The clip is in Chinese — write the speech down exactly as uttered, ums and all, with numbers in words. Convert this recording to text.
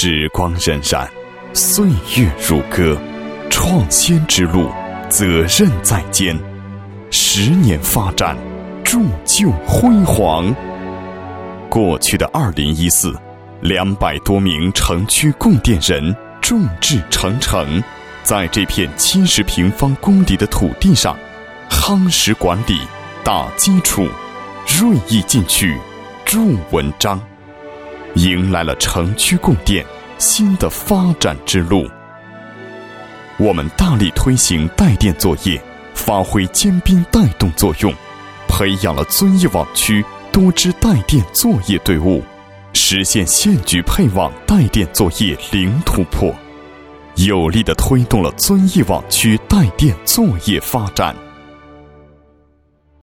时光荏苒，岁月如歌，创新之路，责任在肩。十年发展，铸就辉煌。过去的二零一四，两百多名城区供电人众志成城，在这片七十平方公里的土地上，夯实管理，打基础，锐意进取，铸文章，迎来了城区供电新的发展之路。我们大力推行带电作业，发挥尖兵带动作用，培养了遵义网区多支带电作业队伍，实现县局配网带电作业零突破，有力地推动了遵义网区带电作业发展。